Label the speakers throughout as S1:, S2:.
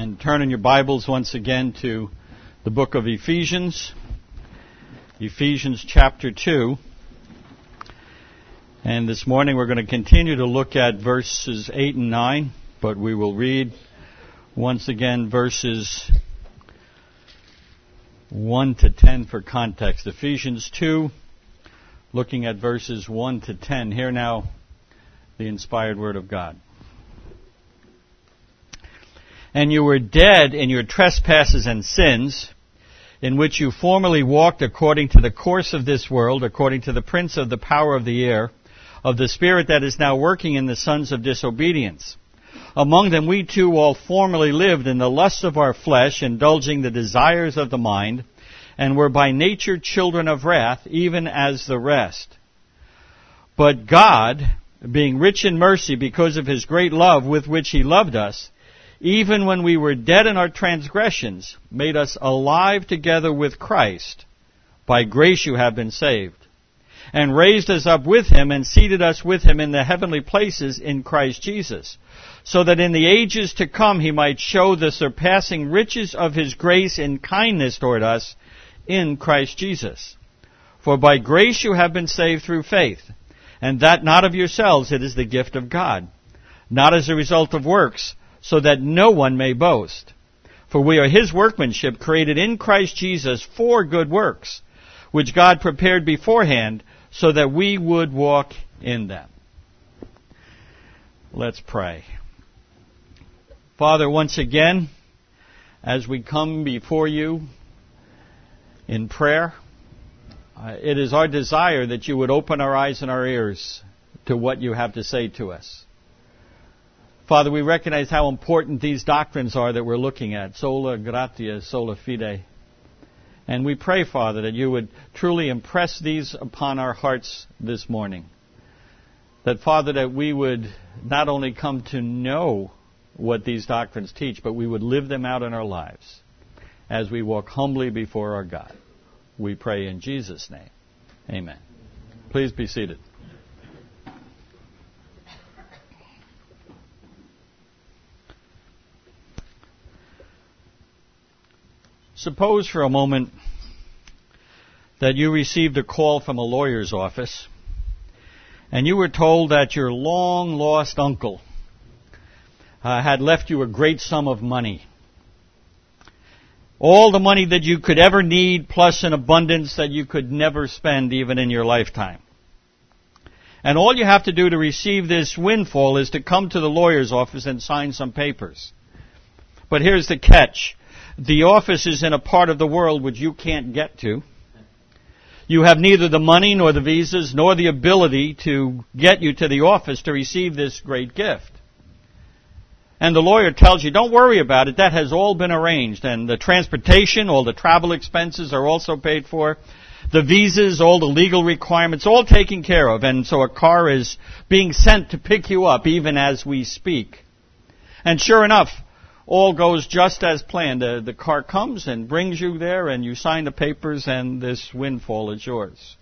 S1: and turn in your Bibles once again to the book of Ephesians, Ephesians chapter 2. And this morning we're going to continue to look at verses 8 and 9, but we will read once again verses 1 to 10 for context. Ephesians 2, looking at verses 1 to 10. Hear now the inspired word of God. And you were dead in your trespasses and sins, in which you formerly walked according to the course of this world, according to the prince of the power of the air, of the spirit that is now working in the sons of disobedience. Among them we too all formerly lived in the lusts of our flesh, indulging the desires of the mind, and were by nature children of wrath, even as the rest. But God, being rich in mercy because of His great love with which He loved us, even when we were dead in our transgressions, made us alive together with Christ. By grace you have been saved. And raised us up with Him and seated us with Him in the heavenly places in Christ Jesus, so that in the ages to come He might show the surpassing riches of His grace and kindness toward us in Christ Jesus. For by grace you have been saved through faith, and that not of yourselves, it is the gift of God, not as a result of works, so that no one may boast. For we are His workmanship, created in Christ Jesus for good works, which God prepared beforehand, so that we would walk in them. Let's pray. Father, once again, as we come before you in prayer, it is our desire that you would open our eyes and our ears to what you have to say to us. Father, we recognize how important these doctrines are that we're looking at, sola gratia, sola fide. And we pray, Father, that you would truly impress these upon our hearts this morning. That, Father, that we would not only come to know what these doctrines teach, but we would live them out in our lives as we walk humbly before our God. We pray in Jesus' name. Amen. Please be seated. Suppose for a moment that you received a call from a lawyer's office and you were told that your long-lost uncle had left you a great sum of money. All the money that you could ever need, plus an abundance that you could never spend even in your lifetime. And all you have to do to receive this windfall is to come to the lawyer's office and sign some papers. But here's the catch. The office is in a part of the world which you can't get to. You have neither the money nor the visas nor the ability to get you to the office to receive this great gift. And the lawyer tells you, don't worry about it, that has all been arranged. And the transportation, all the travel expenses are also paid for. The visas, all the legal requirements, all taken care of. And so a car is being sent to pick you up even as we speak. And sure enough, all goes just as planned. The car comes and brings you there, and you sign the papers, and this windfall is yours.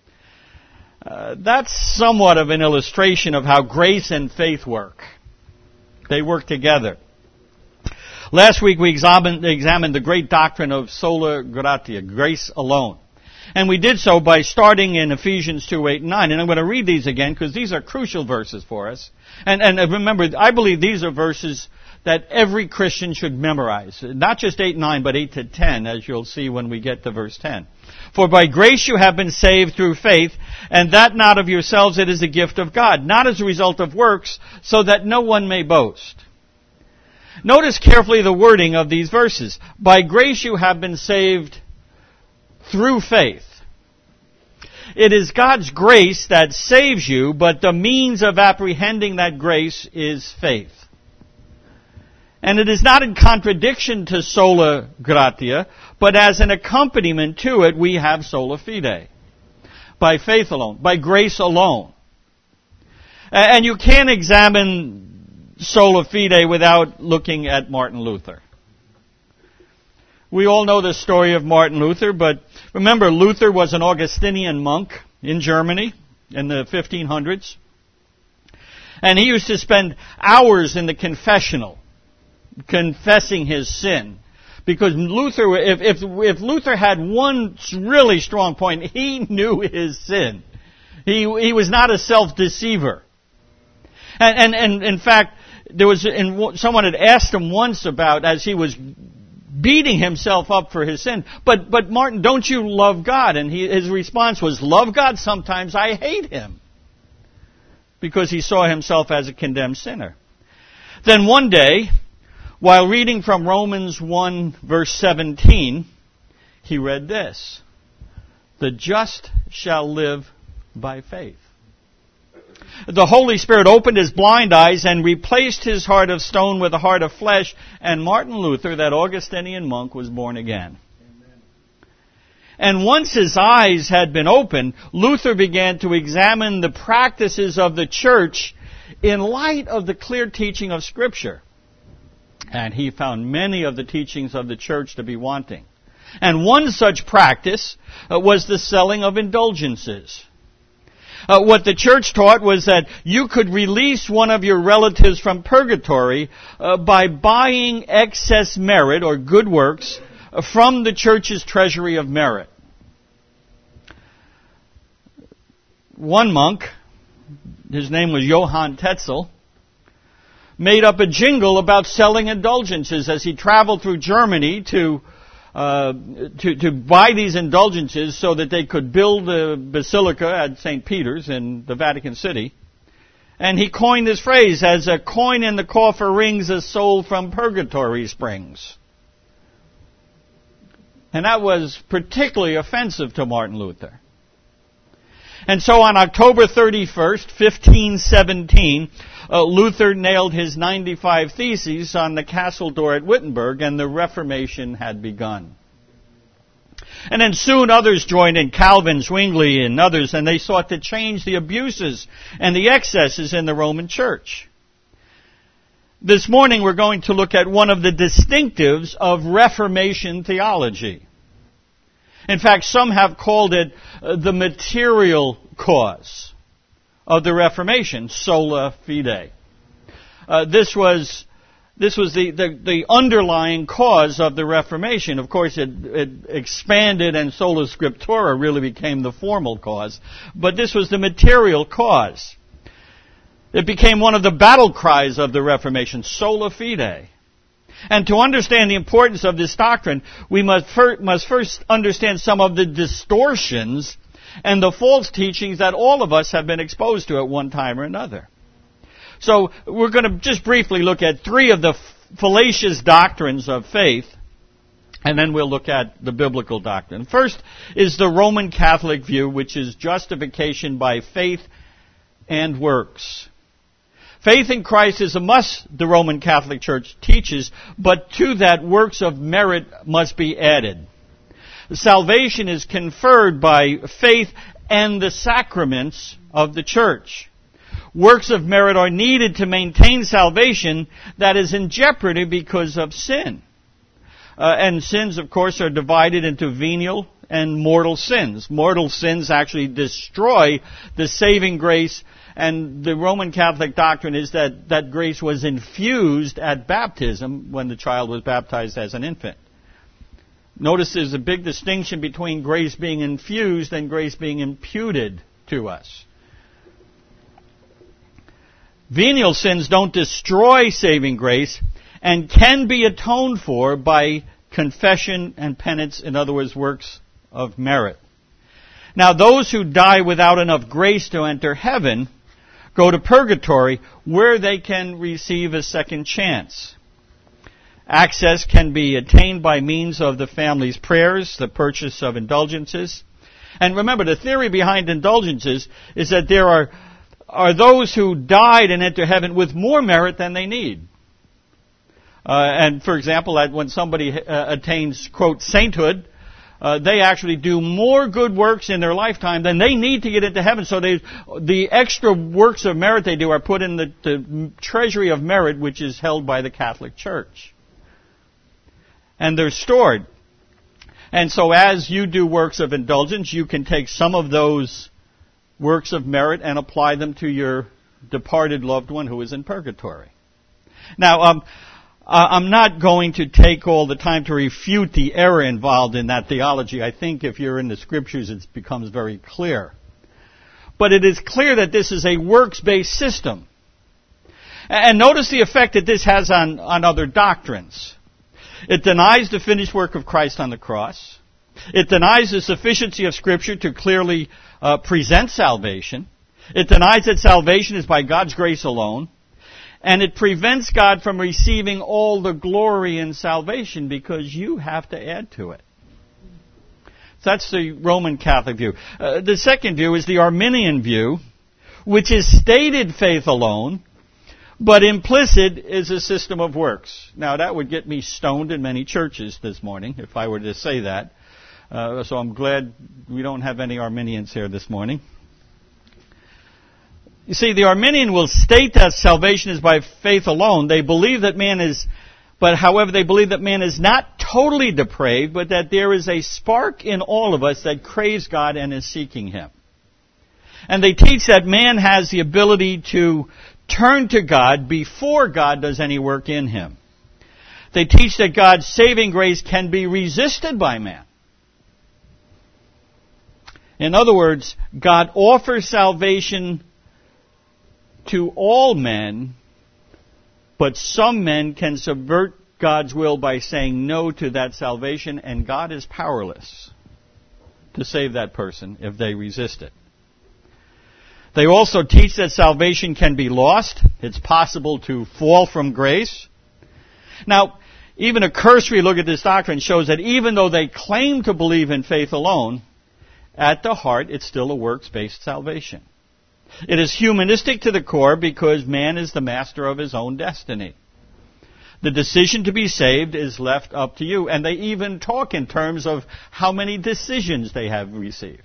S1: That's somewhat of an illustration of how grace and faith work. They work together. Last week we examined the great doctrine of sola gratia, grace alone. And we did so by starting in Ephesians 2, 8, and 9. And I'm going to read these again because these are crucial verses for us. And remember, I believe these are verses that every Christian should memorize. Not just 8 and 9, but 8 to 10, as you'll see when we get to verse 10. For by grace you have been saved through faith, and that not of yourselves, it is a gift of God, not as a result of works, so that no one may boast. Notice carefully the wording of these verses. By grace you have been saved through faith. It is God's grace that saves you, but the means of apprehending that grace is faith. And it is not in contradiction to sola gratia, but as an accompaniment to it, we have sola fide. By faith alone, by grace alone. And you can't examine sola fide without looking at Martin Luther. We all know the story of Martin Luther, but remember, Luther was an Augustinian monk in Germany in the 1500s. And he used to spend hours in the confessional. confessing his sin. Because Luther, if Luther had one really strong point, he knew his sin. He was not a self-deceiver. And in fact, someone had asked him once about, as he was beating himself up for his sin, but Martin, don't you love God? And his response was, love God? Sometimes I hate Him. Because he saw himself as a condemned sinner. Then one day, while reading from Romans 1 verse 17, he read this: the just shall live by faith. The Holy Spirit opened his blind eyes and replaced his heart of stone with a heart of flesh, and Martin Luther, that Augustinian monk, was born again. Amen. And once his eyes had been opened, Luther began to examine the practices of the church in light of the clear teaching of Scripture. And he found many of the teachings of the church to be wanting. And one such practice was the selling of indulgences. What the church taught was that you could release one of your relatives from purgatory by buying excess merit or good works from the church's treasury of merit. One monk, his name was Johann Tetzel, made up a jingle about selling indulgences as he traveled through Germany to buy these indulgences so that they could build a basilica at St. Peter's in the Vatican City. And he coined this phrase, as a coin in the coffer rings, a soul from purgatory springs. And that was particularly offensive to Martin Luther. And so on October 31st, 1517, Luther nailed his 95 Theses on the castle door at Wittenberg, and the Reformation had begun. And then soon others joined in, Calvin, Zwingli, and others, and they sought to change the abuses and the excesses in the Roman Church. This morning we're going to look at one of the distinctives of Reformation theology. In fact, some have called it the material cause of the Reformation, sola fide. This was the underlying cause of the Reformation. Of course, it expanded, and sola scriptura really became the formal cause. But this was the material cause. It became one of the battle cries of the Reformation, sola fide. And to understand the importance of this doctrine, we must first understand some of the distortions and the false teachings that all of us have been exposed to at one time or another. So we're going to just briefly look at three of the fallacious doctrines of faith, and then we'll look at the biblical doctrine. First is the Roman Catholic view, which is justification by faith and works. Faith in Christ is a must, the Roman Catholic Church teaches, but to that works of merit must be added. Salvation is conferred by faith and the sacraments of the church. Works of merit are needed to maintain salvation that is in jeopardy because of sin. And sins, of course, are divided into venial and mortal sins. Mortal sins actually destroy the saving grace, and the Roman Catholic doctrine is that grace was infused at baptism when the child was baptized as an infant. Notice there's a big distinction between grace being infused and grace being imputed to us. Venial sins don't destroy saving grace and can be atoned for by confession and penance, in other words, works of merit. Now, those who die without enough grace to enter heaven go to purgatory, where they can receive a second chance. Access can be attained by means of the family's prayers, the purchase of indulgences. And remember, the theory behind indulgences is that there are those who died and enter heaven with more merit than they need. And for example, when somebody attains, quote, sainthood, they actually do more good works in their lifetime than they need to get into heaven. So the extra works of merit they do are put in the treasury of merit, which is held by the Catholic Church. And they're stored. And so as you do works of indulgence, you can take some of those works of merit and apply them to your departed loved one who is in purgatory. Now, I'm not going to take all the time to refute the error involved in that theology. I think if you're in the Scriptures, it becomes very clear. But it is clear that this is a works-based system. And notice the effect that this has on other doctrines. It denies the finished work of Christ on the cross. It denies the sufficiency of Scripture to clearly present salvation. It denies that salvation is by God's grace alone. And it prevents God from receiving all the glory in salvation because you have to add to it. So that's the Roman Catholic view. The second view is the Arminian view, which is stated faith alone, but implicit is a system of works. Now that would get me stoned in many churches this morning if I were to say that. So I'm glad we don't have any Arminians here this morning. You see, the Arminian will state that salvation is by faith alone. They believe that however, they believe that man is not totally depraved, but that there is a spark in all of us that craves God and is seeking Him. And they teach that man has the ability to turn to God before God does any work in him. They teach that God's saving grace can be resisted by man. In other words, God offers salvation to all men, but some men can subvert God's will by saying no to that salvation, and God is powerless to save that person if they resist it. They also teach that salvation can be lost. It's possible to fall from grace. Now, even a cursory look at this doctrine shows that even though they claim to believe in faith alone, at the heart it's still a works-based salvation. It is humanistic to the core because man is the master of his own destiny. The decision to be saved is left up to you. And they even talk in terms of how many decisions they have received.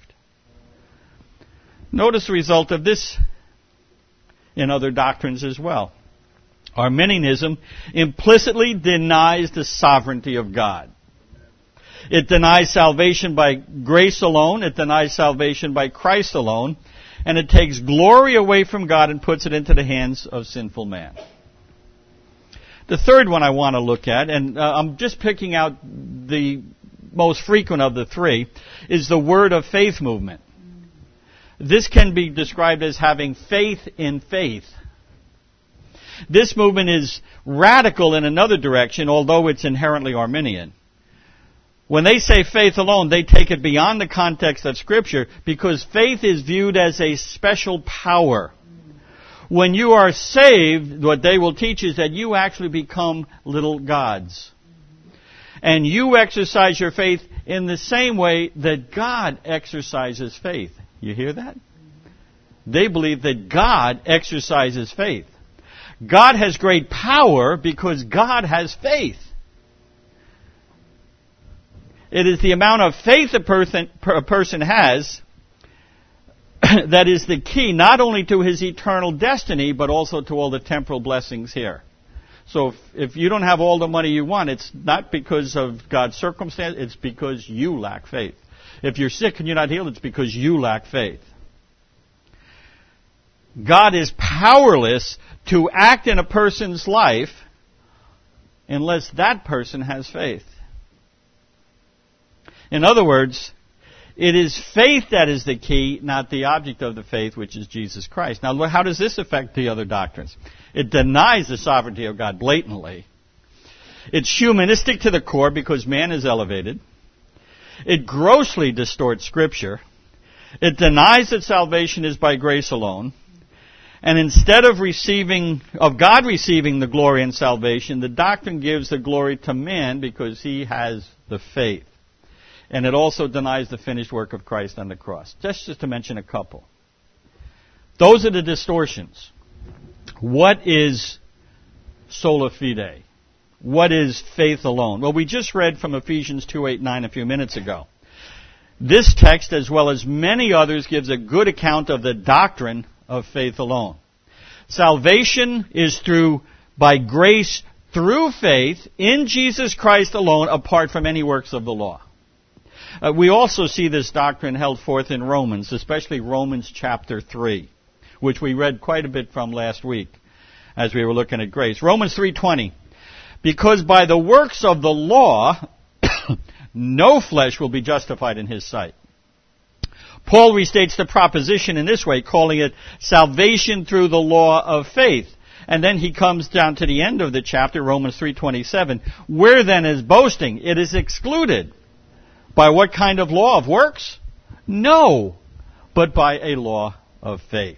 S1: Notice the result of this in other doctrines as well. Arminianism implicitly denies the sovereignty of God. It denies salvation by grace alone. It denies salvation by Christ alone. And it takes glory away from God and puts it into the hands of sinful man. The third one I want to look at, and I'm just picking out the most frequent of the three, is the word of faith movement. This can be described as having faith in faith. This movement is radical in another direction, although it's inherently Arminian. When they say faith alone, they take it beyond the context of Scripture because faith is viewed as a special power. When you are saved, what they will teach is that you actually become little gods. And you exercise your faith in the same way that God exercises faith. You hear that? They believe that God exercises faith. God has great power because God has faith. It is the amount of faith a person has that is the key not only to his eternal destiny, but also to all the temporal blessings here. So if you don't have all the money you want, it's not because of God's circumstance, it's because you lack faith. If you're sick and you're not healed, it's because you lack faith. God is powerless to act in a person's life unless that person has faith. In other words, it is faith that is the key, not the object of the faith, which is Jesus Christ. Now, how does this affect the other doctrines? It denies the sovereignty of God blatantly. It's humanistic to the core because man is elevated. It grossly distorts Scripture. It denies that salvation is by grace alone. And instead of God receiving the glory and salvation, the doctrine gives the glory to man because he has the faith. And it also denies the finished work of Christ on the cross. Just to mention a couple. Those are the distortions. What is sola fide? What is faith alone? Well, we just read from Ephesians 2:8-9 a few minutes ago. This text, as well as many others, gives a good account of the doctrine of faith alone. Salvation is by grace through faith in Jesus Christ alone, apart from any works of the law. We also see this doctrine held forth in Romans, especially Romans chapter 3, which we read quite a bit from last week as we were looking at grace. Romans 3:20. Because by the works of the law, no flesh will be justified in his sight. Paul restates the proposition in this way, calling it salvation through the law of faith. And then he comes down to the end of the chapter, Romans 3:27. Where then is boasting? It is excluded. By what kind of law? Of works? No, but by a law of faith.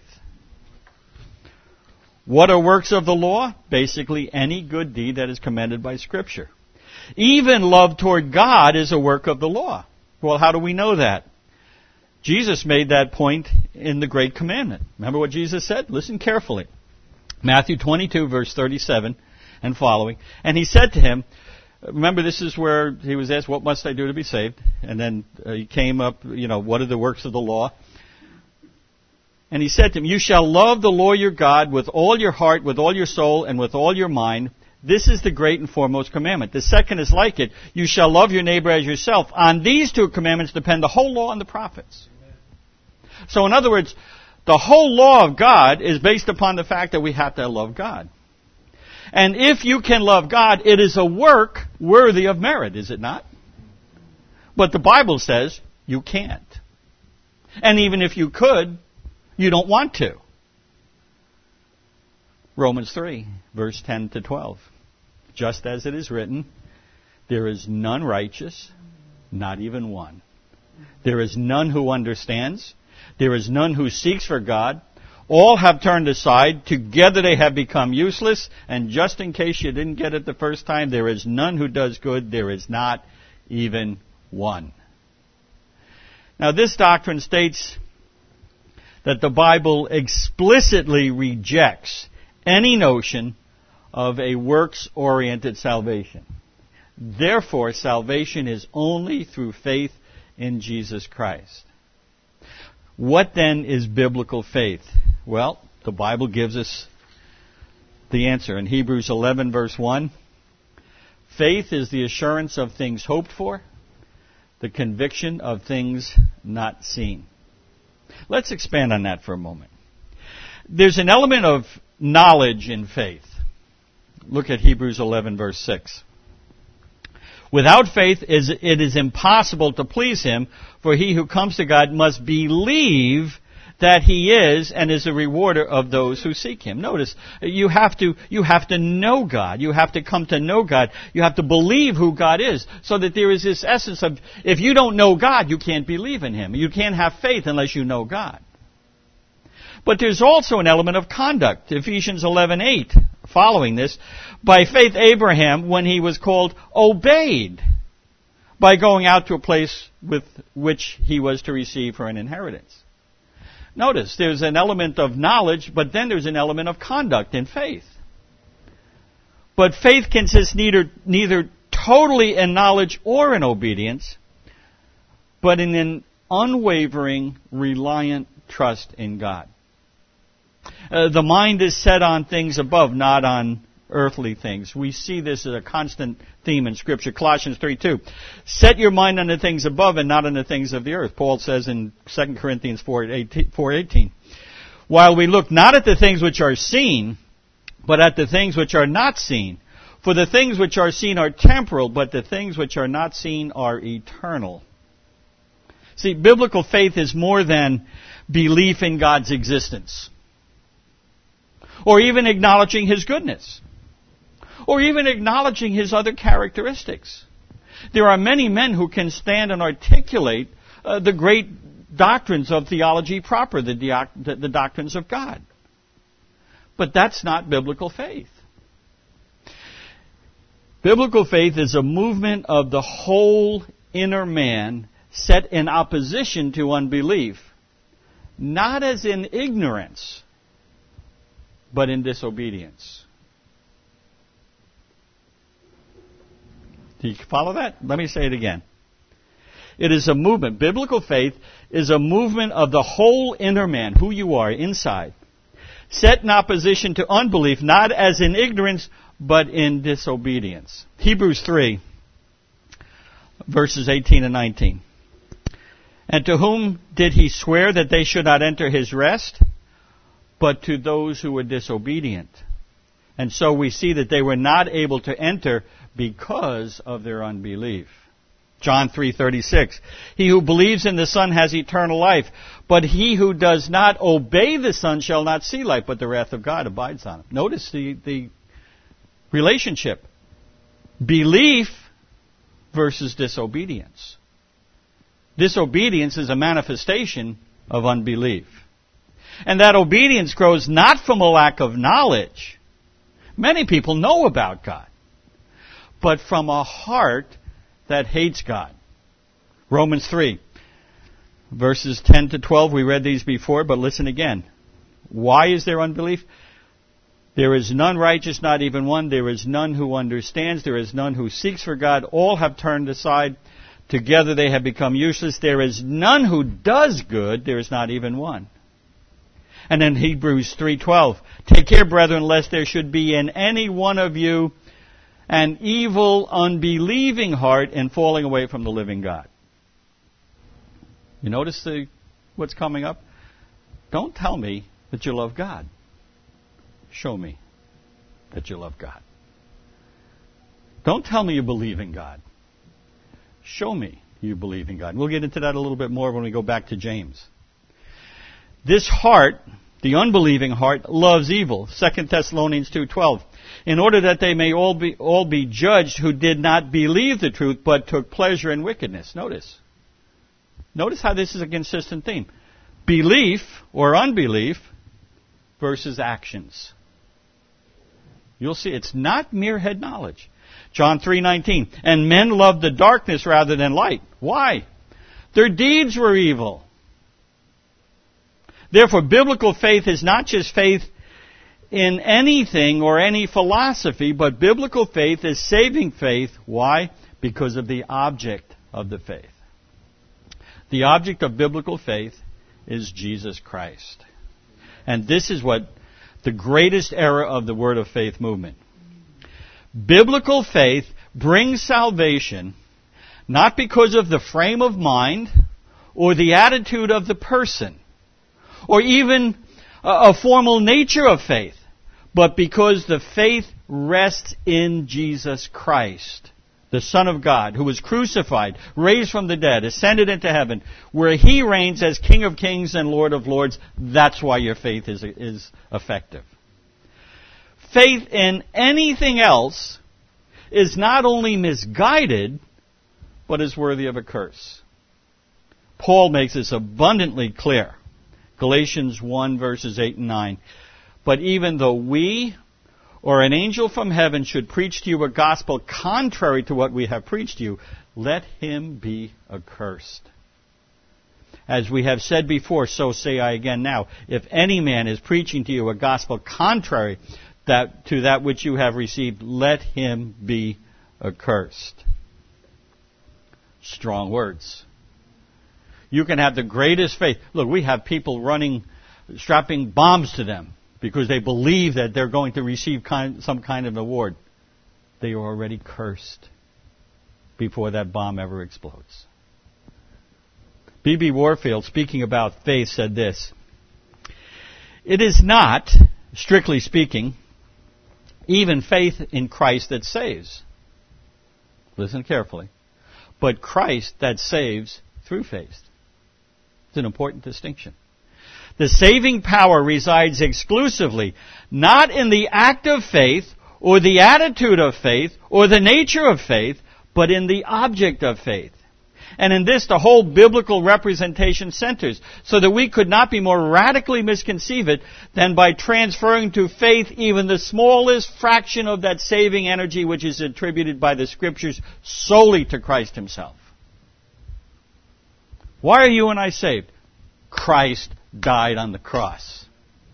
S1: What are works of the law? Basically, any good deed that is commended by Scripture. Even love toward God is a work of the law. Well, how do we know that? Jesus made that point in the Great Commandment. Remember what Jesus said? Listen carefully. Matthew 22, verse 37 and following. And he said to him, remember this is where he was asked, what must I do to be saved? And then he came up, what are the works of the law? And he said to him, you shall love the Lord your God with all your heart, with all your soul, and with all your mind. This is the great and foremost commandment. The second is like it. You shall love your neighbor as yourself. On these two commandments depend the whole law and the prophets. So in other words, the whole law of God is based upon the fact that we have to love God. And if you can love God, it is a work worthy of merit, is it not? But the Bible says you can't. And even if you could, you don't want to. Romans 3, verse 10 to 12. Just as it is written, there is none righteous, not even one. There is none who understands. There is none who seeks for God. All have turned aside. Together they have become useless. And just in case you didn't get it the first time, there is none who does good. There is not even one. Now this doctrine states that the Bible explicitly rejects any notion of a works-oriented salvation. Therefore, salvation is only through faith in Jesus Christ. What then is biblical faith? Well, the Bible gives us the answer. In Hebrews 11, verse 1, faith is the assurance of things hoped for, the conviction of things not seen. Let's expand on that for a moment. There's an element of knowledge in faith. Look at Hebrews 11, verse 6. Without faith, it is impossible to please Him, for he who comes to God must believe that He is and is a rewarder of those who seek Him. Notice, you have to know God. You have to come to know God. You have to believe who God is, so that there is this essence of, if you don't know God, you can't believe in Him. You can't have faith unless you know God. But there's also an element of conduct. Ephesians 11:8, following this, by faith Abraham, when he was called, obeyed by going out to a place with which he was to receive for an inheritance. Notice, there's an element of knowledge, but then there's an element of conduct in faith. But faith consists neither totally in knowledge or in obedience, but in an unwavering, reliant trust in God. The mind is set on things above, not on earthly things. We see this as a constant theme in Scripture. Colossians 3:2. Set your mind on the things above and not on the things of the earth. Paul says in 2 Corinthians 4:18. While we look not at the things which are seen, but at the things which are not seen. For the things which are seen are temporal, but the things which are not seen are eternal. See, biblical faith is more than belief in God's existence, or even acknowledging His goodness, or even acknowledging His other characteristics. There are many men who can stand and articulate the great doctrines of theology proper, the doctrines of God. But that's not biblical faith. Biblical faith is a movement of the whole inner man set in opposition to unbelief, not as in ignorance, but in disobedience. Do you follow that? Let me say it again. It is a movement. Biblical faith is a movement of the whole inner man, who you are inside, set in opposition to unbelief, not as in ignorance, but in disobedience. Hebrews 3, verses 18 and 19. And to whom did He swear that they should not enter His rest? But to those who were disobedient. And so we see that they were not able to enter because of their unbelief. John 3:36, he who believes in the Son has eternal life, but he who does not obey the Son shall not see life, but the wrath of God abides on him. Notice the relationship. Belief versus disobedience. Disobedience is a manifestation of unbelief. And that obedience grows not from a lack of knowledge. Many people know about God, but from a heart that hates God. Romans 3, verses 10 to 12, we read these before, but listen again. Why is there unbelief? There is none righteous, not even one. There is none who understands. There is none who seeks for God. All have turned aside. Together they have become useless. There is none who does good. There is not even one. And in Hebrews 3:12, take care, brethren, lest there should be in any one of you an evil, unbelieving heart in falling away from the living God. You notice what's coming up? Don't tell me that you love God. Show me that you love God. Don't tell me you believe in God. Show me you believe in God. We'll get into that a little bit more when we go back to James. This heart, the unbelieving heart, loves evil. 2 Thessalonians 2:12. In order that they may all be judged who did not believe the truth, but took pleasure in wickedness. Notice how this is a consistent theme. Belief or unbelief versus actions. You'll see it's not mere head knowledge. John 3:19. And men loved the darkness rather than light. Why? Their deeds were evil. Therefore, biblical faith is not just faith in anything or any philosophy, but biblical faith is saving faith. Why? Because of the object of the faith. The object of biblical faith is Jesus Christ. And this is what the greatest era of the Word of Faith movement. Biblical faith brings salvation not because of the frame of mind or the attitude of the person or even a formal nature of faith, but because the faith rests in Jesus Christ, the Son of God, who was crucified, raised from the dead, ascended into heaven, where He reigns as King of Kings and Lord of Lords. That's why your faith is effective. Faith in anything else is not only misguided, but is worthy of a curse. Paul makes this abundantly clear. Galatians 1, verses 8 and 9. But even though we or an angel from heaven should preach to you a gospel contrary to what we have preached to you, let him be accursed. As we have said before, so say I again now. If any man is preaching to you a gospel contrary to that which you have received, let him be accursed. Strong words. You can have the greatest faith. Look, we have people strapping bombs to them because they believe that they're going to receive some kind of award. They are already cursed before that bomb ever explodes. B.B. Warfield, speaking about faith, said this: it is not, strictly speaking, even faith in Christ that saves. Listen carefully. But Christ that saves through faith. It's an important distinction. The saving power resides exclusively not in the act of faith or the attitude of faith or the nature of faith, but in the object of faith. And in this, the whole biblical representation centers, so that we could not be more radically misconceive it than by transferring to faith even the smallest fraction of that saving energy which is attributed by the Scriptures solely to Christ Himself. Why are you and I saved? Christ died on the cross.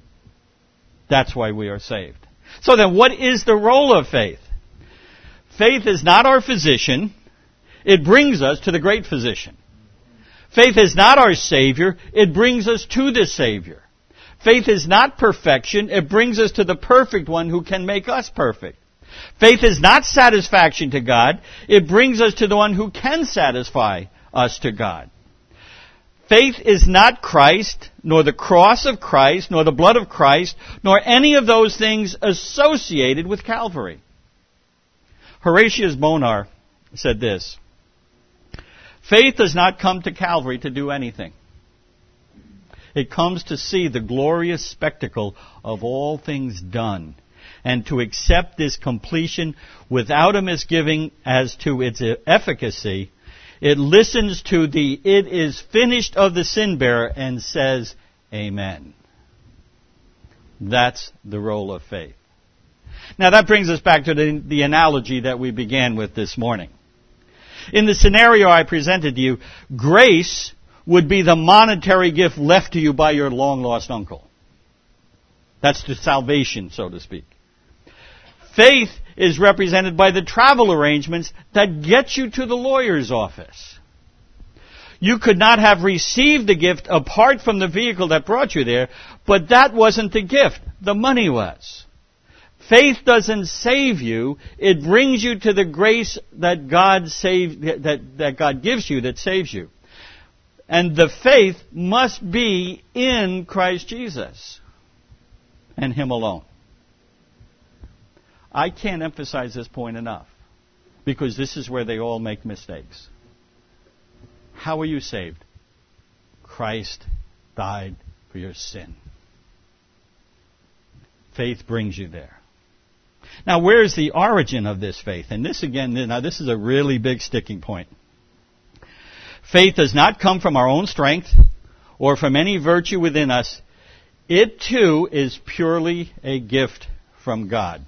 S1: That's why we are saved. So then, what is the role of faith? Faith is not our physician. It brings us to the great physician. Faith is not our Savior. It brings us to the Savior. Faith is not perfection. It brings us to the perfect one who can make us perfect. Faith is not satisfaction to God. It brings us to the one who can satisfy us to God. Faith is not Christ, nor the cross of Christ, nor the blood of Christ, nor any of those things associated with Calvary. Horatius Bonar said this: faith does not come to Calvary to do anything. It comes to see the glorious spectacle of all things done, and to accept this completion without a misgiving as to its efficacy. It listens to the "it is finished" of the sin-bearer and says, Amen. That's the role of faith. Now that brings us back to the analogy that we began with this morning. In the scenario I presented to you, grace would be the monetary gift left to you by your long-lost uncle. That's the salvation, so to speak. Faith is represented by the travel arrangements that get you to the lawyer's office. You could not have received the gift apart from the vehicle that brought you there, but that wasn't the gift. The money was. Faith doesn't save you. It brings you to the grace that God gives you that saves you. And the faith must be in Christ Jesus and Him alone. I can't emphasize this point enough, because this is where they all make mistakes. How are you saved? Christ died for your sin. Faith brings you there. Now, where's the origin of this faith? And this again, this is a really big sticking point. Faith does not come from our own strength or from any virtue within us. It too is purely a gift from God.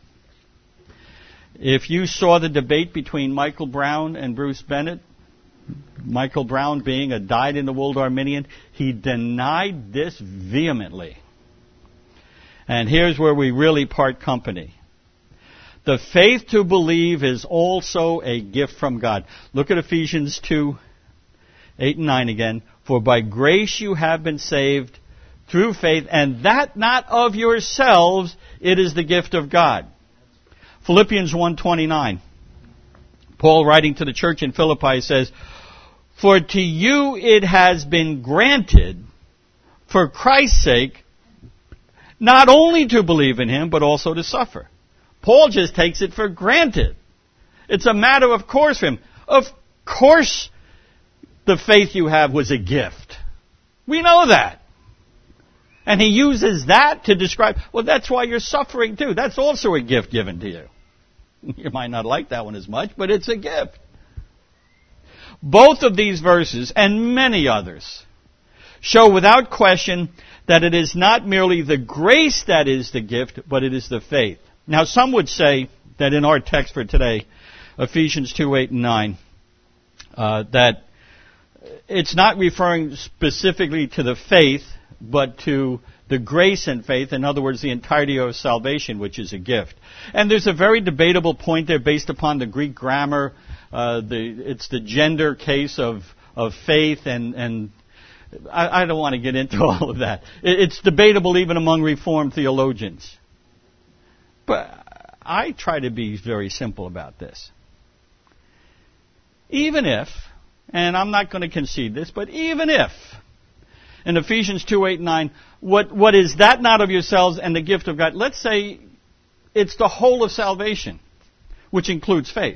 S1: If you saw the debate between Michael Brown and Bruce Bennett, Michael Brown being a dyed-in-the-wool Arminian, he denied this vehemently. And here's where we really part company. The faith to believe is also a gift from God. Look at Ephesians 2, 8 and 9 again. For by grace you have been saved through faith, and that not of yourselves, it is the gift of God. Philippians 1:29. Paul, writing to the church in Philippi, says, for to you it has been granted, for Christ's sake, not only to believe in Him, but also to suffer. Paul just takes it for granted. It's a matter of course for him. Of course the faith you have was a gift. We know that. And he uses that to describe, well, that's why you're suffering too. That's also a gift given to you. You might not like that one as much, but it's a gift. Both of these verses, and many others, show without question that it is not merely the grace that is the gift, but it is the faith. Now, some would say that in our text for today, Ephesians 2, 8 and 9, that it's not referring specifically to the faith, but to the grace and faith, in other words, the entirety of salvation, which is a gift. And there's a very debatable point there based upon the Greek grammar. It's the gender case of faith, and I don't want to get into all of that. It's debatable even among Reformed theologians. But I try to be very simple about this. Even if, and I'm not going to concede this, but even if, in Ephesians 2, 8, 9, what is that not of yourselves and the gift of God? Let's say it's the whole of salvation, which includes faith.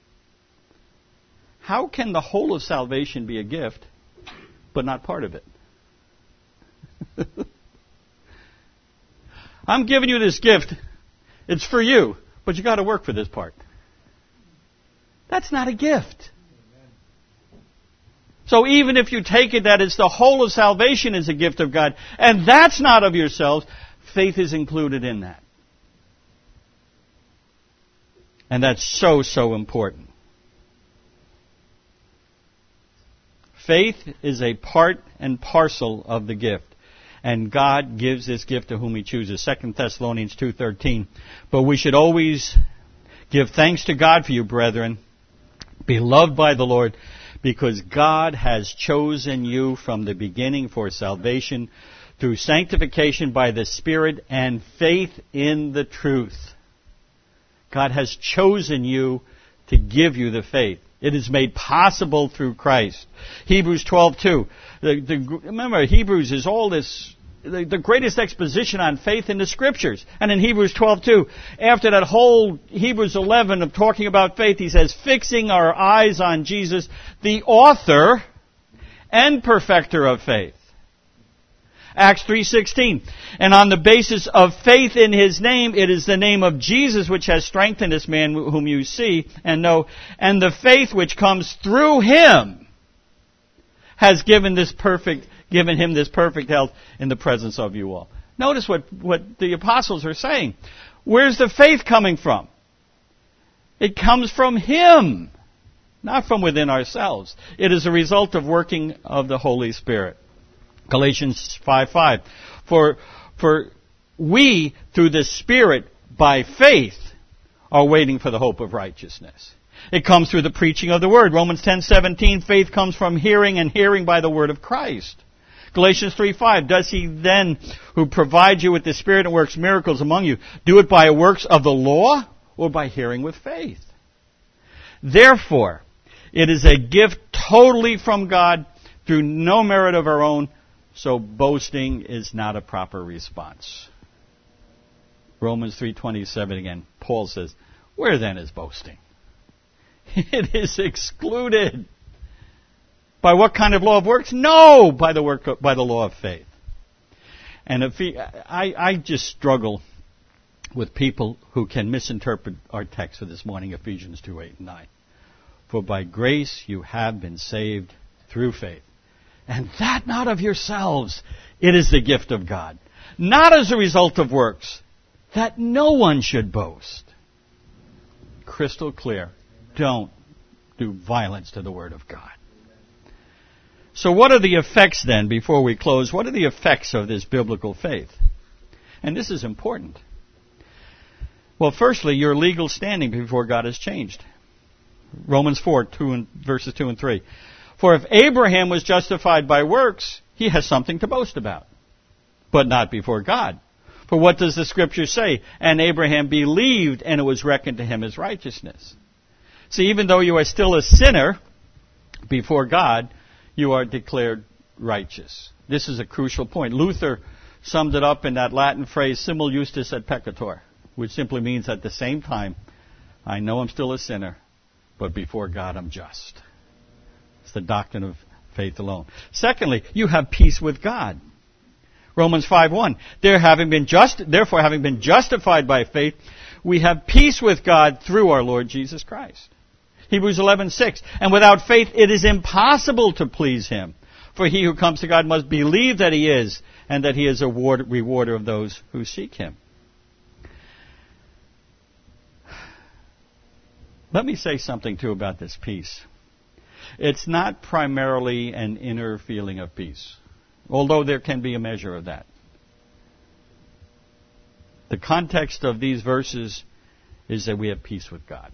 S1: How can the whole of salvation be a gift, but not part of it? I'm giving you this gift. It's for you, but you got to work for this part. That's not a gift. So even if you take it that it's the whole of salvation is a gift of God, and that's not of yourselves, faith is included in that. And that's so, so important. Faith is a part and parcel of the gift. And God gives this gift to whom He chooses. 2 Thessalonians 2:13. But we should always give thanks to God for you, brethren, beloved by the Lord, because God has chosen you from the beginning for salvation through sanctification by the Spirit and faith in the truth. God has chosen you to give you the faith. It is made possible through Christ. Hebrews 12:2. Remember, Hebrews is all this, the greatest exposition on faith in the Scriptures. And in Hebrews 12:2, after that whole Hebrews 11 of talking about faith, he says, fixing our eyes on Jesus, the author and perfecter of faith. Acts 3:16. And on the basis of faith in His name, it is the name of Jesus which has strengthened this man whom you see and know. And the faith which comes through Him has given him this perfect health in the presence of you all. Notice what the apostles are saying. Where's the faith coming from? It comes from Him, not from within ourselves. It is a result of working of the Holy Spirit. Galatians 5:5. For we, through the Spirit, by faith, are waiting for the hope of righteousness. It comes through the preaching of the Word. Romans 10:17, faith comes from hearing, and hearing by the Word of Christ. Galatians 3:5, does He then, who provides you with the Spirit and works miracles among you, do it by works of the law, or by hearing with faith? Therefore, it is a gift totally from God, through no merit of our own, so boasting is not a proper response. Romans 3:27 again, Paul says, where then is boasting? It is excluded. By what kind of law of works? No, by the law of faith. And I just struggle with people who can misinterpret our text for this morning, Ephesians 2:8-9. For by grace you have been saved through faith. And that not of yourselves. It is the gift of God. Not as a result of works, that no one should boast. Crystal clear. Don't do violence to the Word of God. So what are the effects then, before we close, what are the effects of this biblical faith? And this is important. Well, firstly, your legal standing before God has changed. Romans 4, verses 2 and 3. For if Abraham was justified by works, he has something to boast about, but not before God. For what does the Scripture say? And Abraham believed, and it was reckoned to him as righteousness. See, even though you are still a sinner before God, you are declared righteous. This is a crucial point. Luther summed it up in that Latin phrase, simul justus et peccator, which simply means at the same time, I know I'm still a sinner, but before God I'm just. It's the doctrine of faith alone. Secondly, you have peace with God. Romans 5:1. Therefore, having been justified by faith, we have peace with God through our Lord Jesus Christ. Hebrews 11:6. And without faith it is impossible to please Him. For he who comes to God must believe that He is, and that He is a rewarder of those who seek Him. Let me say something too about this peace. It's not primarily an inner feeling of peace, although there can be a measure of that. The context of these verses is that we have peace with God.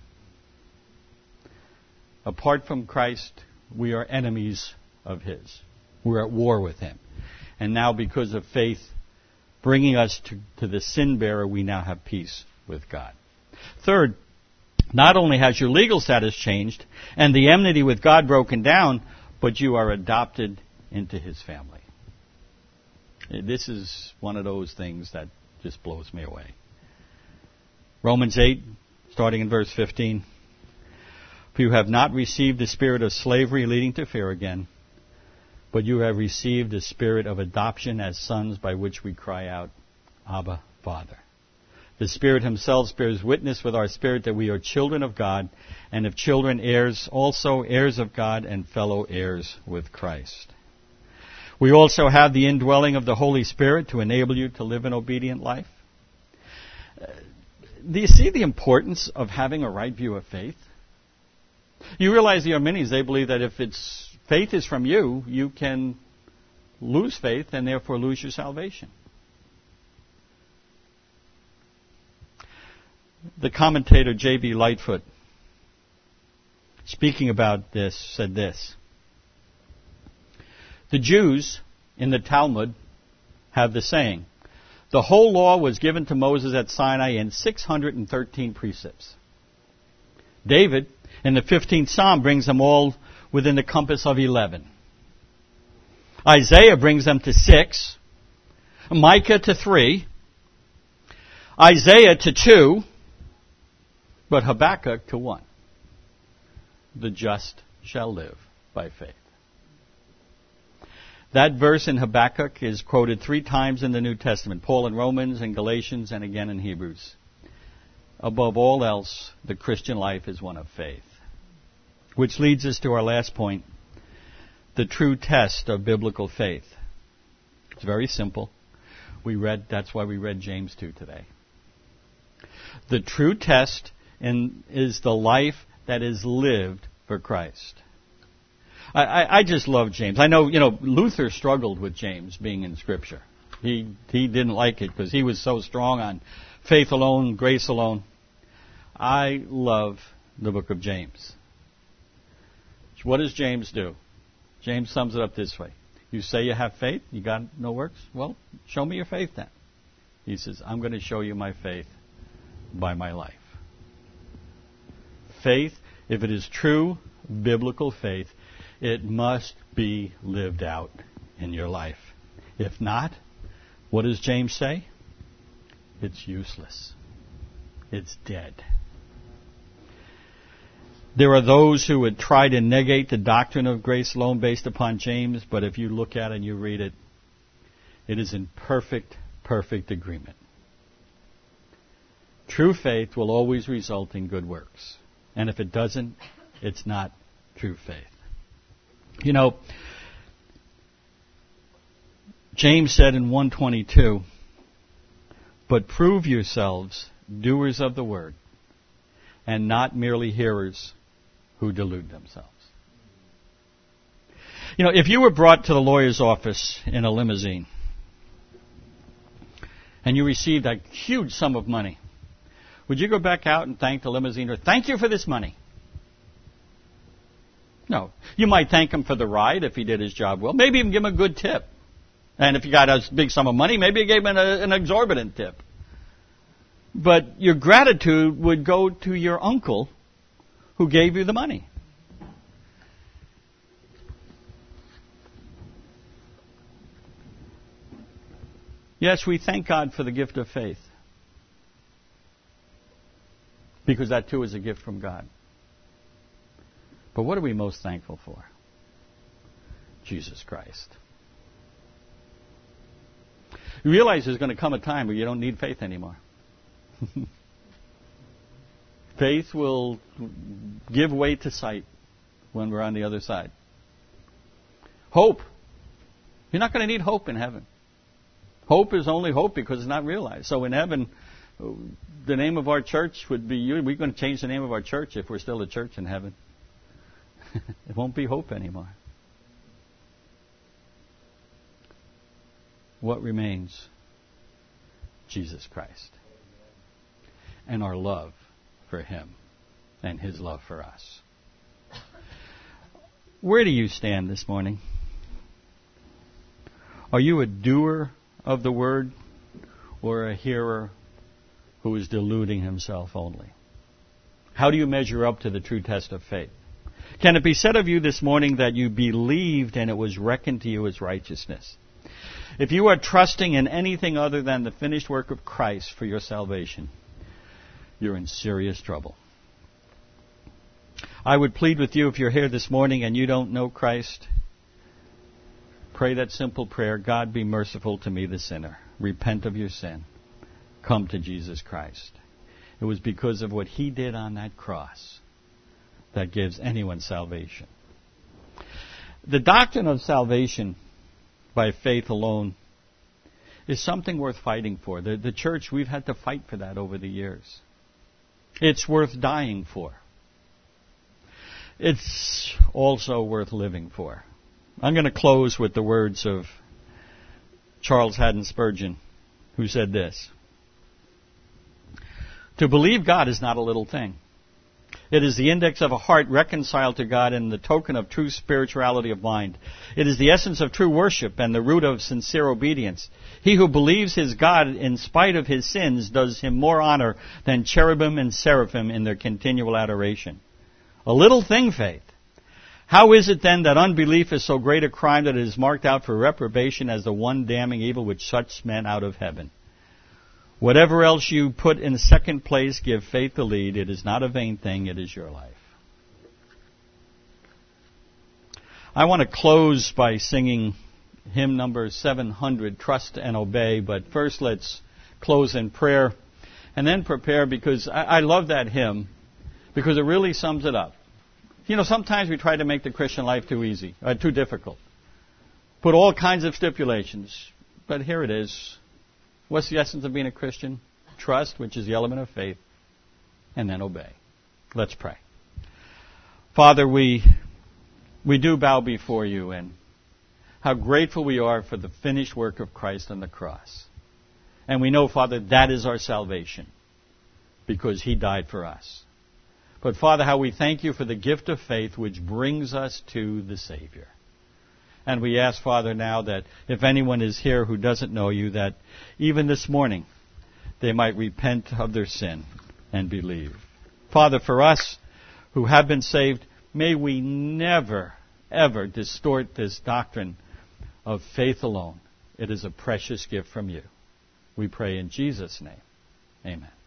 S1: Apart from Christ, we are enemies of His. We're at war with Him. And now, because of faith bringing us to the sin bearer, we now have peace with God. Third, not only has your legal status changed and the enmity with God broken down, but you are adopted into His family. This is one of those things that just blows me away. Romans 8, starting in verse 15. For you have not received the spirit of slavery leading to fear again, but you have received the spirit of adoption as sons, by which we cry out, Abba, Father. The Spirit Himself bears witness with our spirit that we are children of God, and if children, heirs, also heirs of God, and fellow heirs with Christ. We also have the indwelling of the Holy Spirit to enable you to live an obedient life. Do you see the importance of having a right view of faith? You realize the Arminians, they believe that if faith is from you, you can lose faith and therefore lose your salvation. The commentator J.B. Lightfoot, speaking about this, said this. The Jews in the Talmud have the saying, the whole law was given to Moses at Sinai in 613 precepts. David, And the 15th Psalm brings them all within the compass of 11. Isaiah brings them to 6. Micah to 3. Isaiah to 2. But Habakkuk to 1. The just shall live by faith. That verse in Habakkuk is quoted 3 times in the New Testament. Paul in Romans and Galatians and again in Hebrews. Above all else, the Christian life is one of faith. Which leads us to our last point. The true test of biblical faith. It's very simple. That's why we read James 2 today. The true test is the life that is lived for Christ. I just love James. I know, Luther struggled with James being in Scripture. He didn't like it because he was so strong on faith alone, grace alone. I love the book of James. What does James do? James sums it up this way. You say you have faith, you got no works? Well, show me your faith then. He says, I'm going to show you my faith by my life. Faith, if it is true biblical faith, it must be lived out in your life. If not, what does James say? It's useless. It's dead. There are those who would try to negate the doctrine of grace alone based upon James, but if you look at it and you read it, it is in perfect agreement. True faith will always result in good works. And if it doesn't, it's not true faith. James said in 1:22, but prove yourselves doers of the word, and not merely hearers who delude themselves. If you were brought to the lawyer's office in a limousine, and you received a huge sum of money, would you go back out and thank the limousiner? Thank you for this money. No. You might thank him for the ride if he did his job well. Maybe even give him a good tip. And if you got a big sum of money, maybe you gave him an exorbitant tip. But your gratitude would go to your uncle who gave you the money. Yes, we thank God for the gift of faith. Because that too is a gift from God. But what are we most thankful for? Jesus Christ. You realize there's going to come a time where you don't need faith anymore. Faith will give way to sight when we're on the other side. Hope. You're not going to need hope in heaven. Hope is only hope because it's not realized. So in heaven, the name of our church would be, we're going to change the name of our church if we're still a church in heaven. It won't be hope anymore. What remains? Jesus Christ. And our love for Him and His love for us. Where do you stand this morning? Are you a doer of the word or a hearer who is deluding himself only? How do you measure up to the true test of faith? Can it be said of you this morning that you believed and it was reckoned to you as righteousness? If you are trusting in anything other than the finished work of Christ for your salvation, you're in serious trouble. I would plead with you, if you're here this morning and you don't know Christ, pray that simple prayer: God, be merciful to me, the sinner. Repent of your sin. Come to Jesus Christ. It was because of what He did on that cross that gives anyone salvation. The doctrine of salvation by faith alone is something worth fighting for. The church, we've had to fight for that over the years. It's worth dying for. It's also worth living for. I'm going to close with the words of Charles Haddon Spurgeon, who said this: to believe God is not a little thing. It is the index of a heart reconciled to God and the token of true spirituality of mind. It is the essence of true worship and the root of sincere obedience. He who believes his God in spite of his sins does Him more honor than cherubim and seraphim in their continual adoration. A little thing, faith. How is it then that unbelief is so great a crime that it is marked out for reprobation as the one damning evil which shuts men out of heaven? Whatever else you put in second place, give faith the lead. It is not a vain thing, it is your life. I want to close by singing hymn number 700, Trust and Obey, but first let's close in prayer and then prepare, because I love that hymn because it really sums it up. You know, sometimes we try to make the Christian life too easy, too difficult. Put all kinds of stipulations, but here it is. What's the essence of being a Christian? Trust, which is the element of faith, and then obey. Let's pray. Father, we do bow before you, and how grateful we are for the finished work of Christ on the cross. And we know, Father, that is our salvation, because he died for us. But, Father, how we thank you for the gift of faith which brings us to the Savior. And we ask, Father, now that if anyone is here who doesn't know you, that even this morning they might repent of their sin and believe. Father, for us who have been saved, may we never, ever distort this doctrine of faith alone. It is a precious gift from you. We pray in Jesus' name. Amen.